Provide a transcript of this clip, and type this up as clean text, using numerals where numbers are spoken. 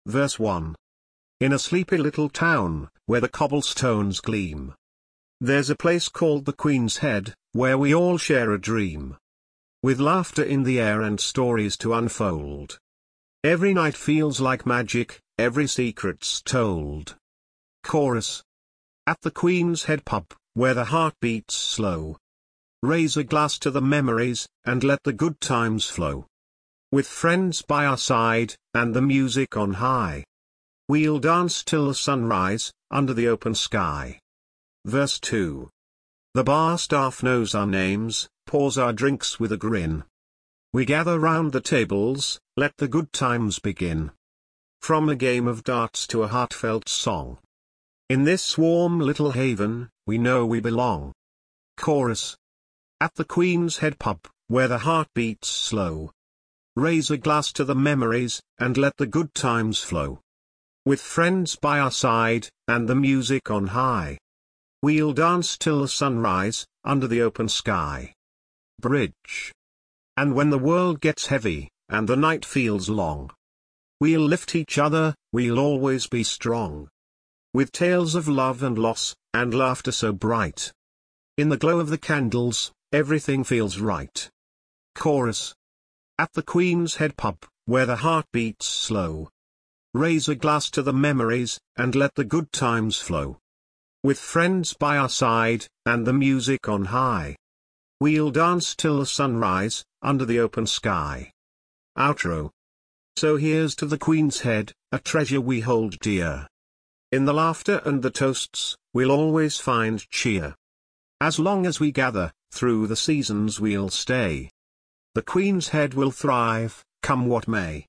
Verse 1. In a sleepy little town, where the cobblestones gleam, there's a place called the Queen's Head, where we all share a dream. With laughter in the air and stories to unfold. Every night feels like magic, every secret's told. Chorus. At the Queen's Head pub, where the heart beats slow, raise a glass to the memories, and let the good times flow. With friends by our side, and the music on high, we'll dance till the sunrise, under the open sky. Verse 2. The bar staff knows our names, pours our drinks with a grin. We gather round the tables, let the good times begin. From a game of darts to a heartfelt song. In this warm little haven, we know we belong. Chorus. At the Queen's Head pub, where the heart beats slow, raise a glass to the memories, and let the good times flow. With friends by our side, and the music on high, we'll dance till the sunrise, under the open sky. Bridge. And when the world gets heavy, and the night feels long, we'll lift each other, we'll always be strong. With tales of love and loss, and laughter so bright. In the glow of the candles, everything feels right. Chorus. At the Queen's Head pub, where the heart beats slow, raise a glass to the memories, and let the good times flow. With friends by our side, and the music on high, we'll dance till the sunrise, under the open sky. Outro. So here's to the Queen's Head, a treasure we hold dear. In the laughter and the toasts, we'll always find cheer. As long as we gather, through the seasons we'll stay. The Queen's Head will thrive, come what may.